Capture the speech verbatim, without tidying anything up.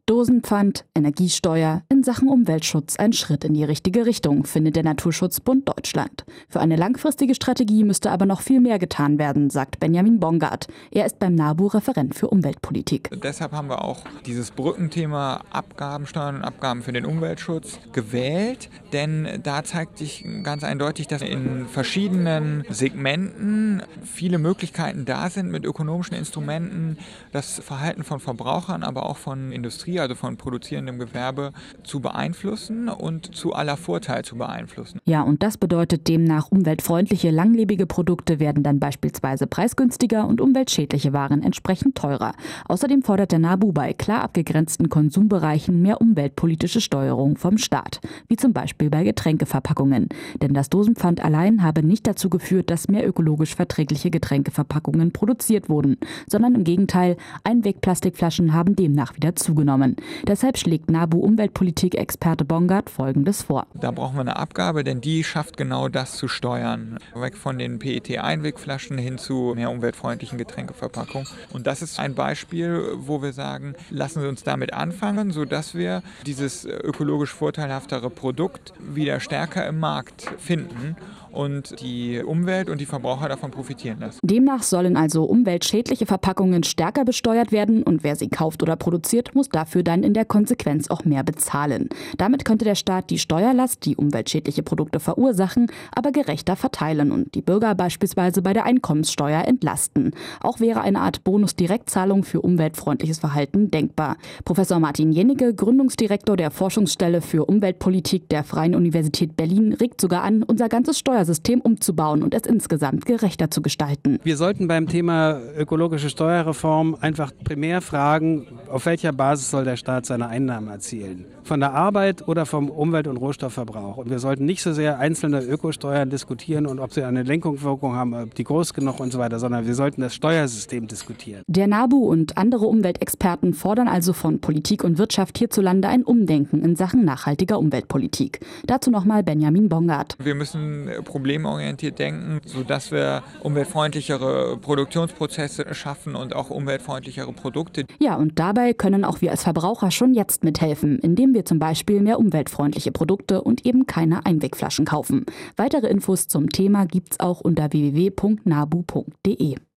Dosenpfand, Energiesteuer, in Sachen Umweltschutz ein Schritt in die richtige Richtung, findet der Naturschutzbund Deutschland. Für eine langfristige Strategie müsste aber noch viel mehr getan werden, sagt Benjamin Bongard. Er ist beim NABU Referent für Umweltpolitik. Deshalb haben wir auch dieses Brückenthema Abgabensteuern und Abgaben für den Umweltschutz gewählt, denn da zeigt sich ganz eindeutig, dass in verschiedenen Segmenten viele Möglichkeiten da sind, mit ökonomischen Instrumenten das Verhalten von Verbrauchern, aber auch von Industrie, also von produzierendem Gewerbe, zu beeinflussen und zu aller Vorteil zu beeinflussen. Ja, und das bedeutet demnach, umweltfreundliche, langlebige Produkte werden dann beispielsweise preisgünstiger und umweltschädliche Waren entsprechend teurer. Außerdem fordert der NABU bei klar abgegrenzten Konsumbereichen mehr umweltpolitische Steuerung vom Staat, wie zum Beispiel bei Getränkeverpackungen. Denn das Dosenpfand allein habe nicht dazu geführt, dass mehr ökologisch verträgliche Getränkeverpackungen produziert wurden, sondern im Gegenteil, Einwegplastikflaschen haben demnach wieder zugenommen. Deshalb schlägt NABU-Umweltpolitik-Experte Bongard Folgendes vor. Da brauchen wir eine Abgabe, denn die schafft genau das zu steuern. Weg von den P E T-Einwegflaschen hin zu mehr umweltfreundlichen Getränkeverpackungen. Und das ist ein Beispiel, wo wir sagen, lassen Sie uns damit anfangen, sodass wir dieses ökologisch vorteilhaftere Produkt wieder stärker im Markt finden und die Umwelt und die Verbraucher davon profitieren lassen. Demnach sollen also umweltschädliche Verpackungen stärker besteuert werden und wer sie kauft oder produziert, muss dafür dann in der Konsequenz auch mehr bezahlen. Damit könnte der Staat die Steuerlast, die umweltschädliche Produkte verursachen, aber gerechter verteilen und die Bürger beispielsweise bei der Einkommenssteuer entlasten. Auch wäre eine Art Bonus-Direktzahlung für umweltfreundliches Verhalten denkbar. Professor Martin Jennecke, Gründungsdirektor der Forschungsstelle für Umweltpolitik der Freien Universität Berlin, regt sogar an, unser ganzes Steuersystem System umzubauen und es insgesamt gerechter zu gestalten. Wir sollten beim Thema ökologische Steuerreform einfach primär fragen, auf welcher Basis soll der Staat seine Einnahmen erzielen? Von der Arbeit oder vom Umwelt- und Rohstoffverbrauch? Und wir sollten nicht so sehr einzelne Ökosteuern diskutieren und ob sie eine Lenkungswirkung haben, ob die groß genug und so weiter, sondern wir sollten das Steuersystem diskutieren. Der NABU und andere Umweltexperten fordern also von Politik und Wirtschaft hierzulande ein Umdenken in Sachen nachhaltiger Umweltpolitik. Dazu nochmal Benjamin Bongard. Wir müssen problemorientiert denken, sodass wir umweltfreundlichere Produktionsprozesse schaffen und auch umweltfreundlichere Produkte. Ja, und dabei können auch wir als Verbraucher schon jetzt mithelfen, indem wir zum Beispiel mehr umweltfreundliche Produkte und eben keine Einwegflaschen kaufen. Weitere Infos zum Thema gibt's auch unter w w w punkt nabu punkt de.